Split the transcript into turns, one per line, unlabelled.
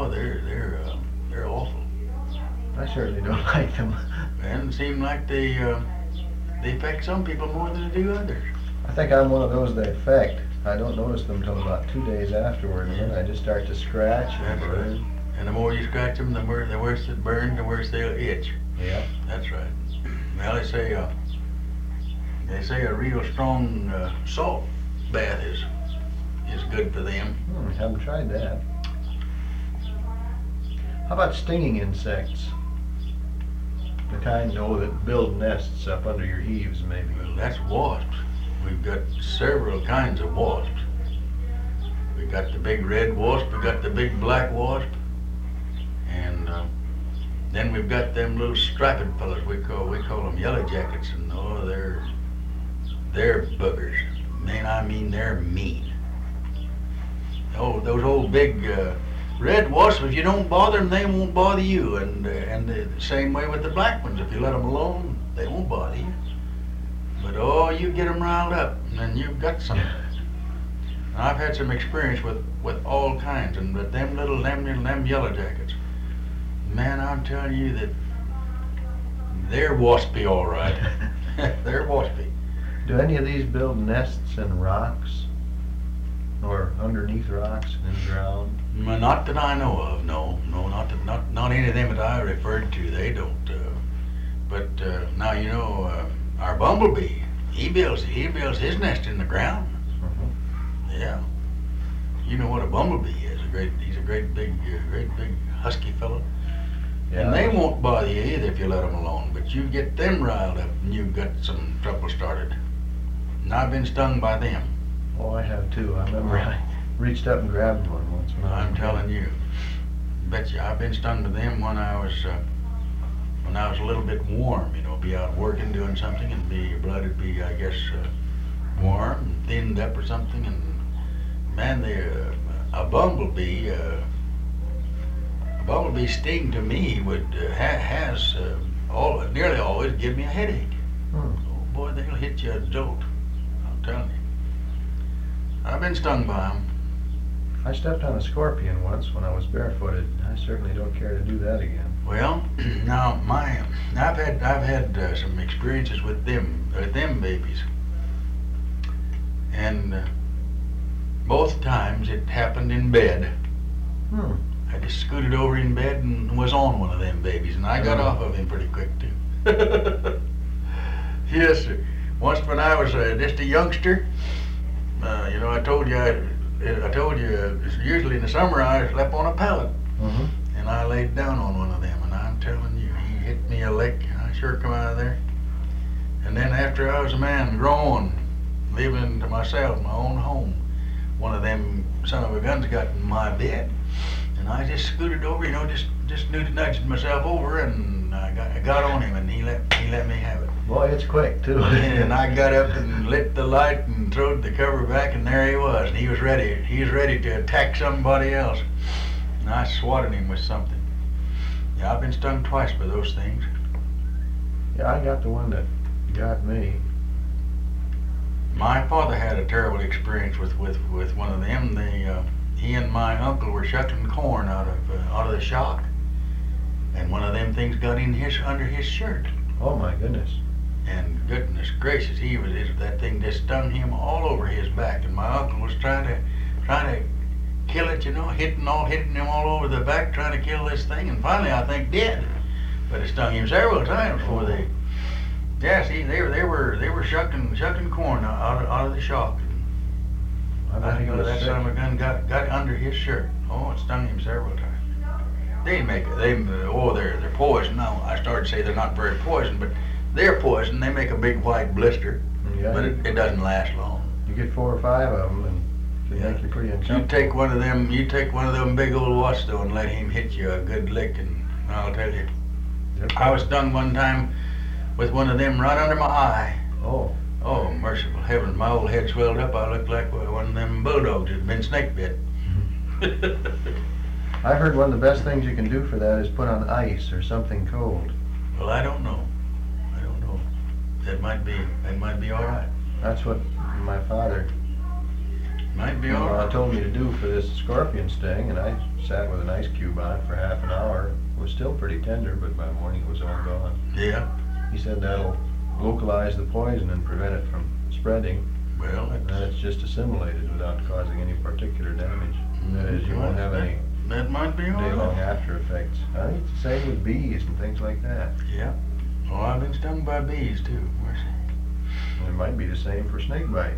Oh, they're awful.
I certainly don't like them.
And it seems like they affect some people more than they do others.
I think I'm one of those they affect. I don't notice them until about 2 days afterward, and then I just start to scratch and
That's right.
burn.
And the more you scratch them, the worse it burns, the worse they'll itch.
Yeah.
That's right. Well, they say a real strong salt bath is good for them.
Haven't tried that. How about stinging insects? The kind, that build nests up under your eaves, maybe.
Well, that's wasps. We've got several kinds of wasps. We got the big red wasp, we got the big black wasp, and then we've got them little striped fellas. We call them yellow jackets, and they're boogers. Man, I mean they're mean. Oh, those old big red wasps, if you don't bother them, they won't bother you. And the same way with the black ones. If you let them alone, they won't bother you. But oh, you get them riled up, and then you've got some. I've had some experience with all kinds, and with them yellow jackets. Man, I'm telling you that they're waspy, all right. They're waspy.
Do any of these build nests in rocks? Or underneath rocks in the ground?
Not that I know of, no, not any of them that I referred to. They don't. But now you know our bumblebee. He builds his nest in the ground. Yeah. You know what a bumblebee is? He's a great big husky fellow.
Yeah.
And they won't bother you either if you let them alone. But you get them riled up, and you've got some trouble started. And I've been stung by them.
Oh, I have too. I remember I reached up and grabbed one once.
I'm telling you. Bet you, I've been stung by them when I was a little bit warm. Be out working doing something, and your blood would be, I guess, warm and thinned up or something. And man, a bumblebee sting to me would nearly always give me a headache. Oh boy, they'll hit you a jolt. I'm telling you. I've been stung by them.
I stepped on a scorpion once when I was barefooted. I certainly don't care to do that again.
Well, now I've had some experiences with them babies, and both times it happened in bed. I just scooted over in bed and was on one of them babies, and I got off of him pretty quick too. Yes, sir. Once when I was just a youngster, I told you, usually in the summer I slept on a pallet, and I laid down on one of them, and I'm telling you, he hit me a lick, and I sure come out of there. And then after I was a man grown, living to myself, my own home, one of them son of a guns got in my bed, and I just scooted over, just nudged myself over, and I got on him, and he let me have it.
Boy, it's quick too.
And I got up and lit the light and throwed the cover back, and there he was. And he was ready. He was ready to attack somebody else. And I swatted him with something. Yeah, I've been stung twice by those things.
Yeah, I got the one that got me.
My father had a terrible experience with one of them. He and my uncle were shucking corn out of the shock, and one of them things got in under his shirt.
Oh my goodness.
And goodness gracious, that thing just stung him all over his back, and my uncle was trying to kill it, hitting him all over the back, trying to kill this thing, and finally I think did. But it stung him several times before they. Yeah, see, they were shucking corn out of the shock. I think that son of a gun got under his shirt. Oh, it stung him several times. They're poison. Now I started to say they're not very poison, but they're poison. They make a big white blister, but it doesn't last long.
You get 4 or 5 of them, and they make you pretty uncomfortable.
You take one of them big old wasps though, and let him hit you a good lick, and I'll tell you. I was stung one time with one of them right under my eye. Oh, merciful heavens! My old head swelled up. I looked like one of them bulldogs that had been snake bit.
I heard one of the best things you can do for that is put on ice or something cold.
Well, I don't know. That might be all right.
That's what my father
might be all right.
told me to do for this scorpion sting, and I sat with an ice cube on it for half an hour. It was still pretty tender, but by morning it was all gone.
Yeah.
He said that'll localize the poison and prevent it from spreading.
Well,
And then it's just assimilated without causing any particular damage. That is, you won't have any
that might be all
day-long
right.
after effects. I think it's the same with bees and things like that.
Yeah. Well, I've been stung by bees too. Mercy.
And it might be the same for snake bite.